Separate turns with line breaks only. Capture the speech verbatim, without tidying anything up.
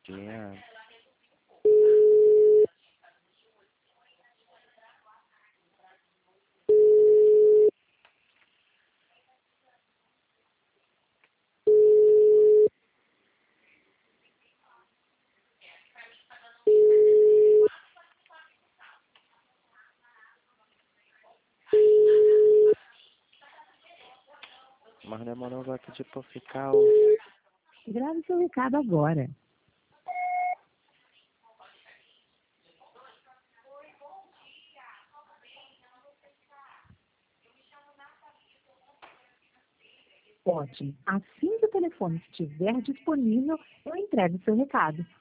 Yeah. Mas demorou, vai pedir pra eu ficar. Ó.
Grave seu recado agora. Ótimo. Assim que o telefone estiver disponível, eu entrego seu recado.